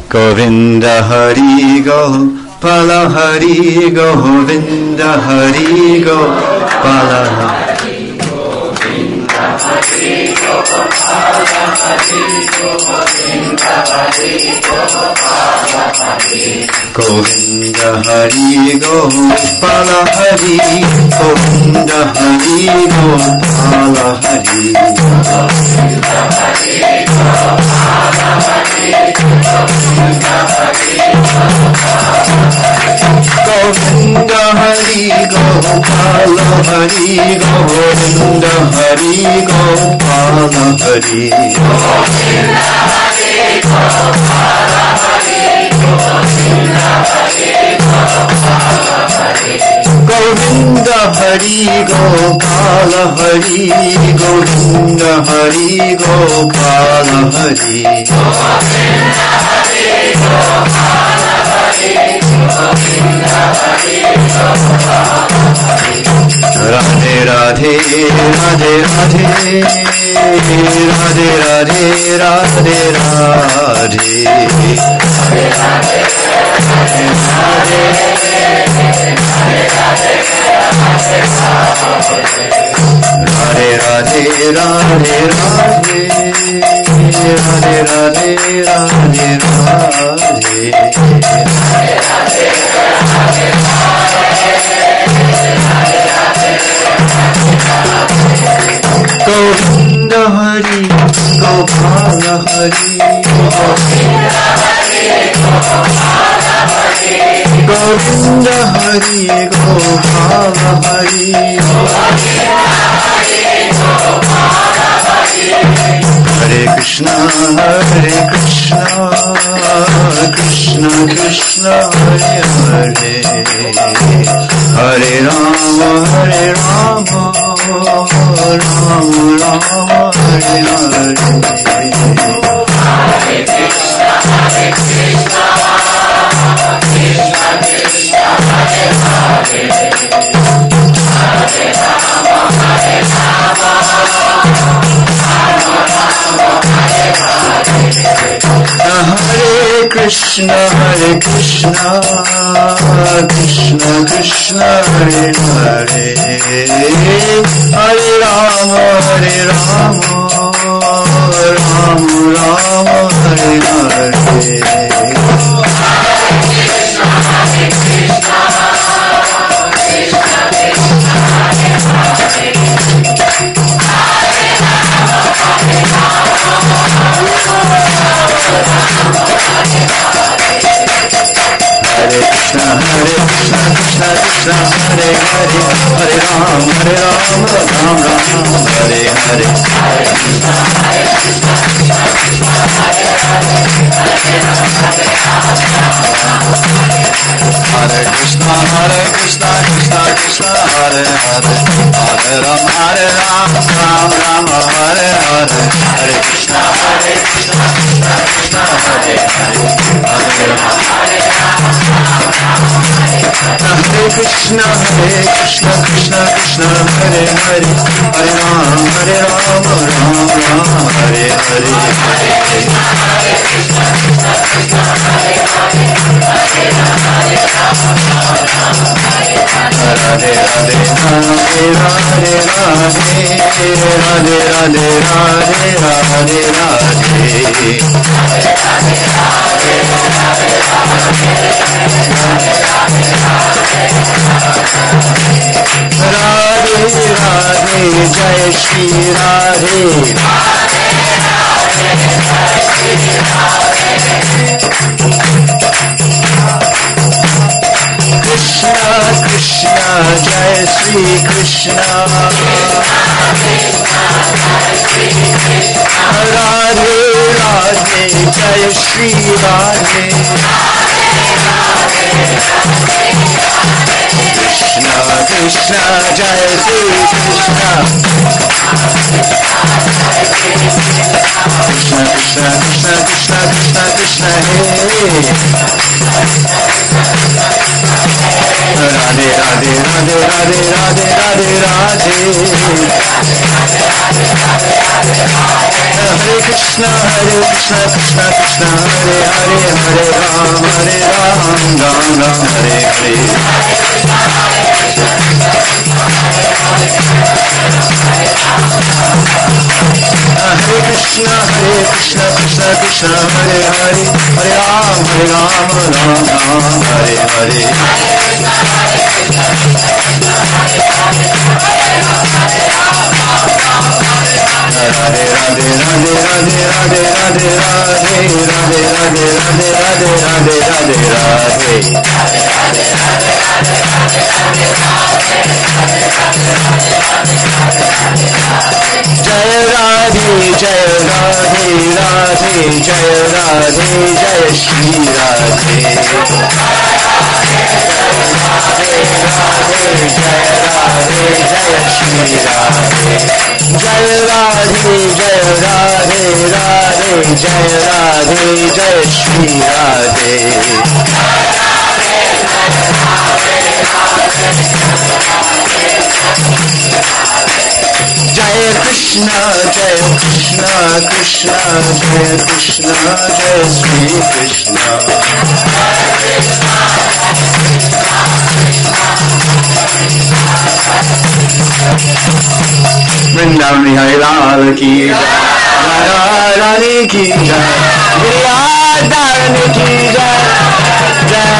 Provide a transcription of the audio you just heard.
Govinda Hari Gopala Hari Govinda Hari Gopala Hari Govinda Hari Gopala Hari Govinda Hari Gopala Hari Govinda Hari Gopala Hari Govinda Hari Gopala Hari Govinda Hari Gopala Hari Govinda Hari Govinda Hari Gopala Hari Govinda Hari Gopala Hari Govinda Hari Gopala Hari Govinda Hari Gopala Hari Govinda Hari Gopala Hari Govinda Hari Gopala Hari Govinda Hari Gopala Hari Govinda Hari Gopala Hari Radhe Radhe Radhe Radhe Radhe Radhe Radhe Radhe Radhe Radhe Radhe Radhe Radhe Govinda Hari Gopala Hari Govinda Hari Gopala Hari Govinda Hari Gopala Hari Govinda Hari Gopala Hari Hare Krishna Krishna Krishna Hare Hare Hare Rama Rama Rama Hare Hare Hare Krishna Krishna Krishna Hare Hare Hare Rama Hare Rama Hare Krishna Krishna Krishna Hare Hare Hare Rama Rama Hare Hare Krishna Krishna Hare Hare Hare Ram Ram Hare Hare Hare Krishna Krishna Krishna Hare Hare Hare Ram Ram Hare Hare Hare Krishna Krishna Hare Hare Hare Ram Hare Krishna Krishna Hare Hare Hare Ram Hare Hare Radhe Radhe Radhe Radhe Radhe Radhe Radhe Radhe Jai Shri Radhe Krishna Krishna Jai Shri Krishna Radhe Radhe Jai Shri Radhe Krishna Krishna Jai Shri Krishna Krishna Krishna Krishna Krishna Krishna Hey Radhe Radhe Radhe Radhe Radhe Radhe Radhe Hare Krishna Krishna Krishna Hare Hare Hare Ram Ram Ram Hare Hare Hare Krishna Krishna Krishna Hare Hare Hare Ram Ram Ram Hare Hare Radhe Radhe Radhe Radhe Radhe Radhe Radhe Radhe Radhe Radhe Radhe Radhe Radhe Radhe Jai Radhe Jai Radhe Radhe Jai Radhe Jai Shri Radhe Jai Radhe Jai Shri Radhe Jai Radhe Jai Radhe Radhe Jai Radhe Jai Shri Radhe Jai Krishna Krishna Jai Krishna Jai Shri Krishna Vrindavan Bihari Lal ki jai Radha Rani ki jai Giridhar ki jai Jai